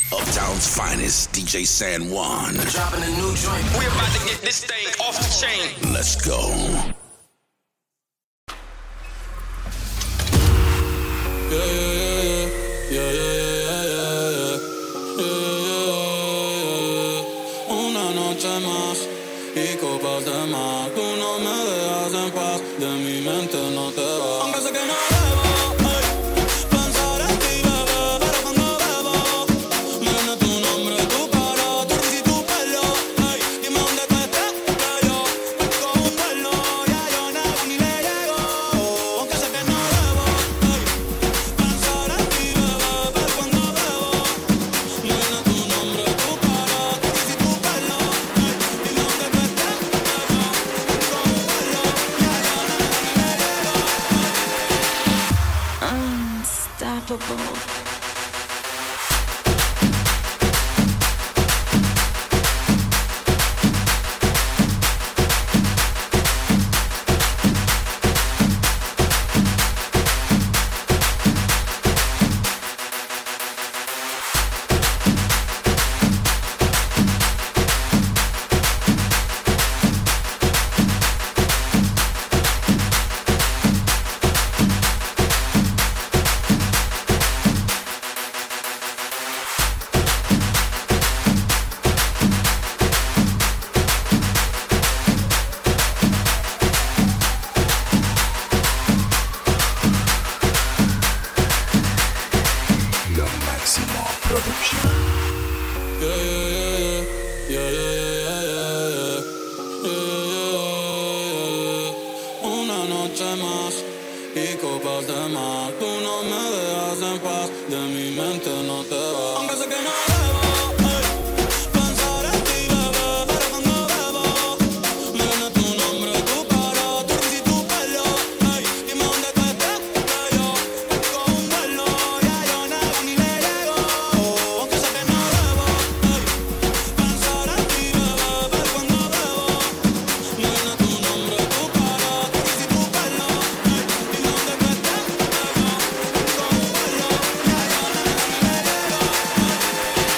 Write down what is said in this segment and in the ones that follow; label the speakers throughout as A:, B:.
A: Uptown's finest, DJ San Juan.
B: Dropping a new joint. We're about to get this thing off the chain.
A: Let's go.
C: Una noche más y copas de más. Tú no me dejas en paz, de mi mente no te vas. Aunque sé que no debo pensar en ti, bebé, pero cuando bebo me viene tu nombre, tu cara, tu risa y tu pelo. Dime dónde tú estás, que yo con un vuelo. Ya yo nada ni le llego. Aunque sé que no debo pensar en ti, bebé, pero cuando bebo me viene tu nombre, tu cara, tu risa y tu pelo. Dime dónde tú estás, que yo con un vuelo. Ya yo nada ni le llego.
D: Unstoppable.
A: Lo máximo producción.
C: Una noche más y copas de más. Tú no me dejas en paz, de mi mente no te vas. Aunque sé que no debo pensar en ti, bebé, pero cuando bebo me viene tu nombre, tu cara, tu risa y tu pelo. Dime dónde tú estás, que yo con un vuelo. Ya yo nada ni le llego. Aunque sé que no debo pensar en ti, bebé, pero cuando bebo me viene tu nombre, tu cara, tu risa y tu pelo. Dime dónde tú estás, que yo con un vuelo. Ya yo nada ni le llego.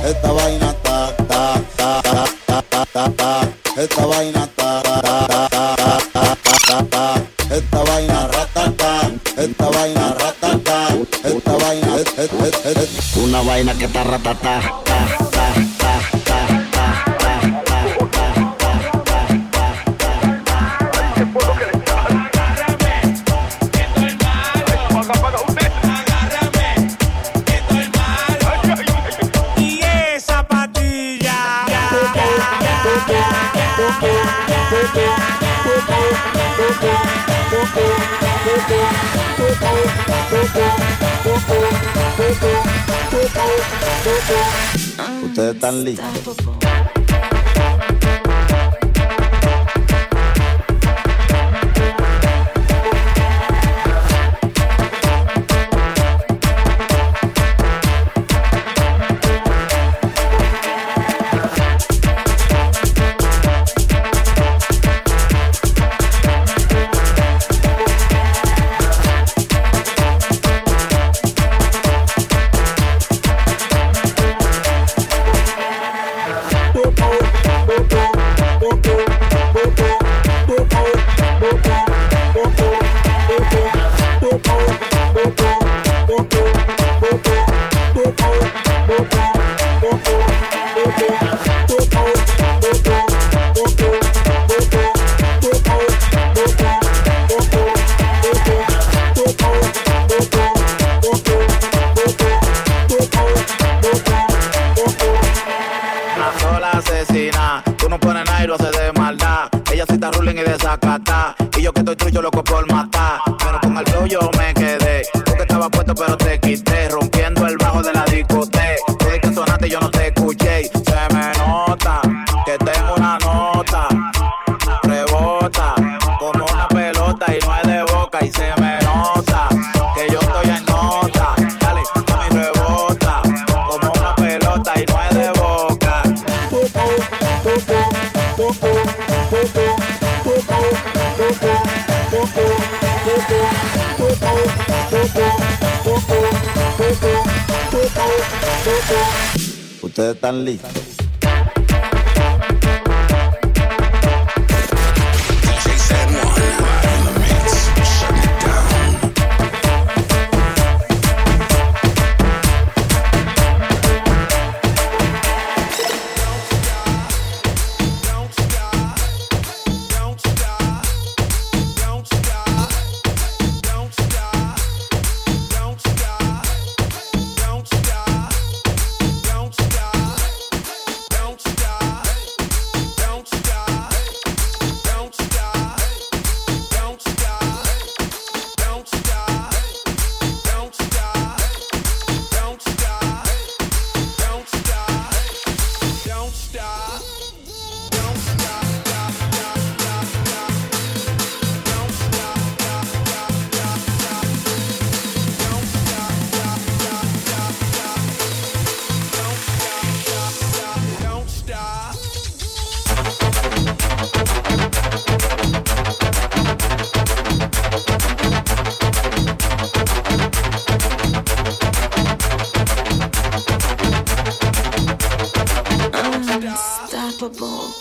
E: esta vaina ta ta ta ta ta ta ta ta, esta vaina ta ta ta ta ta ta ta, esta vaina ratata, esta vaina ratata, esta vaina una vaina que está ratata ta ta ta ta ta ta Ustedes están listos.
F: Yo loco por matar, pero con el flow yo me quedé. Tú que estaba puesto pero te quité, rompiendo el bajo de la discoteca. Tú de que sonaste yo no te escuché. Se me nota que tengo una nota, rebota como una pelota y no es de boca. Y se me nota que yo estoy en nota, dale, a mi rebota como una pelota y no es de boca.
E: Ustedes están listos.
A: DJ San Juan in the mix, shut it down.
D: Unstoppable.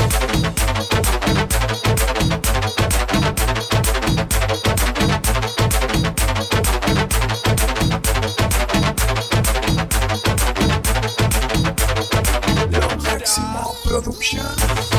A: Lo Máximo Production.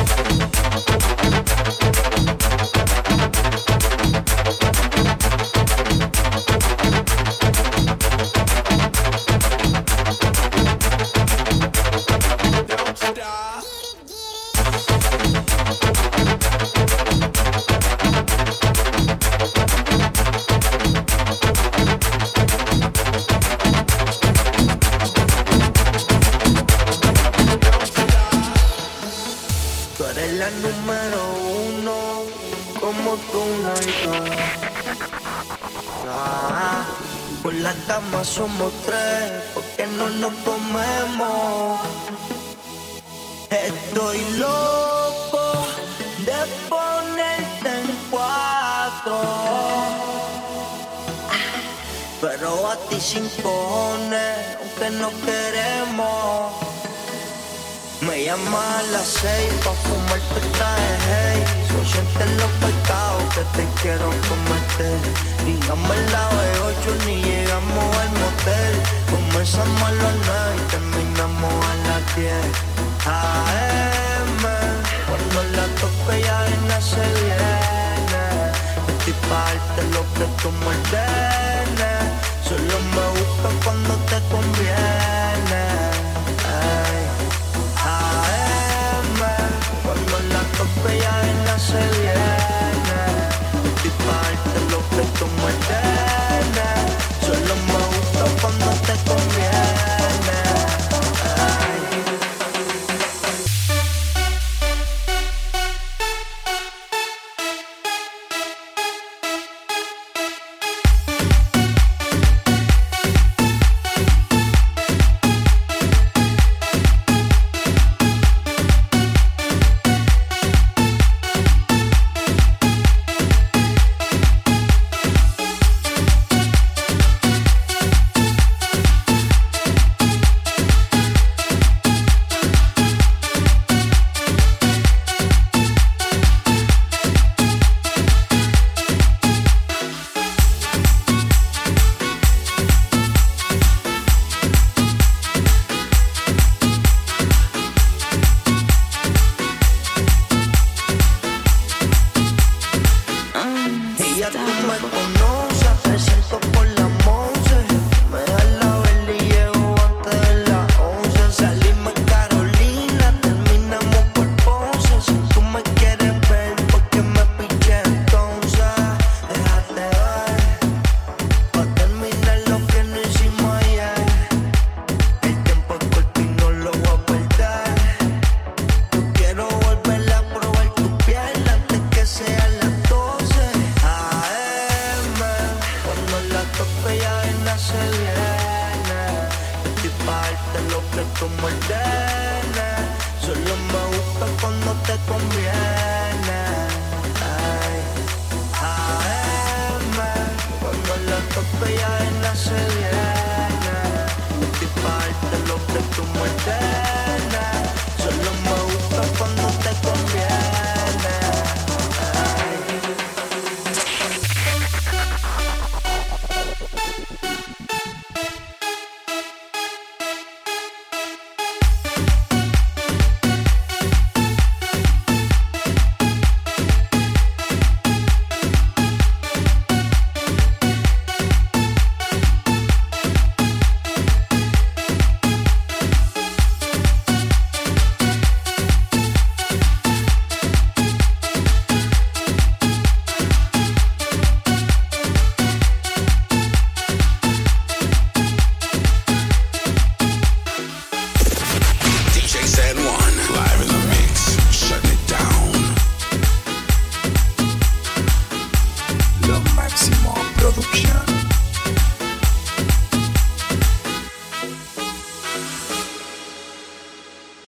G: Tú eres la número uno, como tú no hay dos. Ah, por la cama somos tres, porque no nos comemos. Estoy loco de ponerte en cuatro, pero a ti sin cojones, aunque no queremos. Me llama a las 6 pa' fumar tu traje, hey. Consciente en los pecados que te quiero cometer. Digamos el lado de 8 ni llegamos al motel. Comenzamos a las 9 y terminamos a las 10 AM. Cuando la tope ya no se viene. Estoy pa' darte lo que tú muerdes.